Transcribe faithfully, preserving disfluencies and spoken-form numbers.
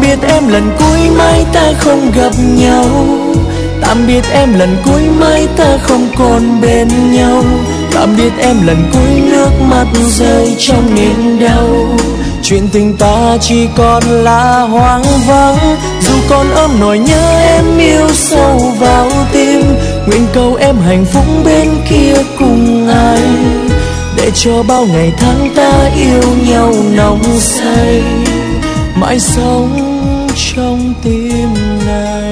biệt em lần cuối mai ta không gặp nhau, tạm biệt em lần cuối mai ta không còn bên nhau, tạm biệt em lần cuối nước mắt rơi trong niềm đau. Chuyện tình ta chỉ còn là hoang vắng, dù còn ôm nỗi nhớ em yêu sâu vào tim. Nguyện cầu em hạnh phúc bên kia cùng ai, để cho bao ngày tháng ta yêu nhau nồng say, mãi sống trong tim này.